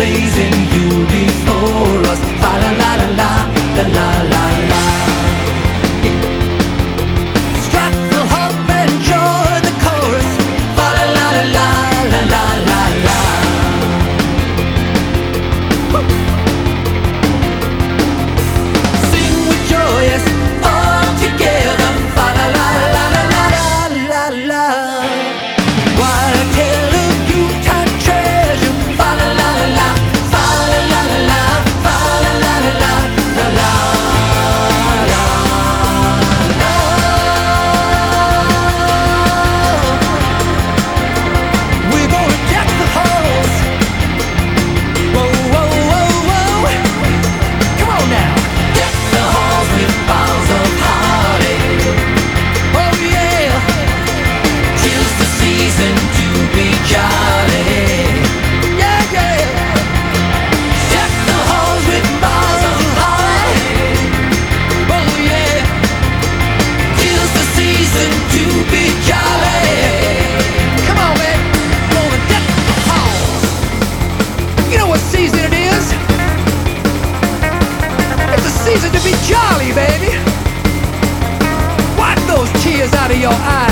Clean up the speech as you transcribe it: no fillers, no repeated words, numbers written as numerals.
blazing, you before us. Fa la la la la, la la la la. Strike the hope and joy, the chorus. Fa la la la la, la la la la. Sing with joy, yes, all together. Fa la la la la la la la. While I tell of Yuletide treasure. Fa la la la la, fa la la la la, fa la la la la, la la la la. We're gonna deck the halls. Whoa, whoa, whoa, whoa. Come on now. Deck the halls with boughs of holly. Oh yeah. 'Tis the season to be jolly. Yeah, yeah. Deck the halls with boughs of holly. Oh yeah. 'Tis the season to be jolly. Come on, man. Gonna deck the halls. You know what season it is? It's a season to be jolly, baby. Wipe those tears out of your eyes.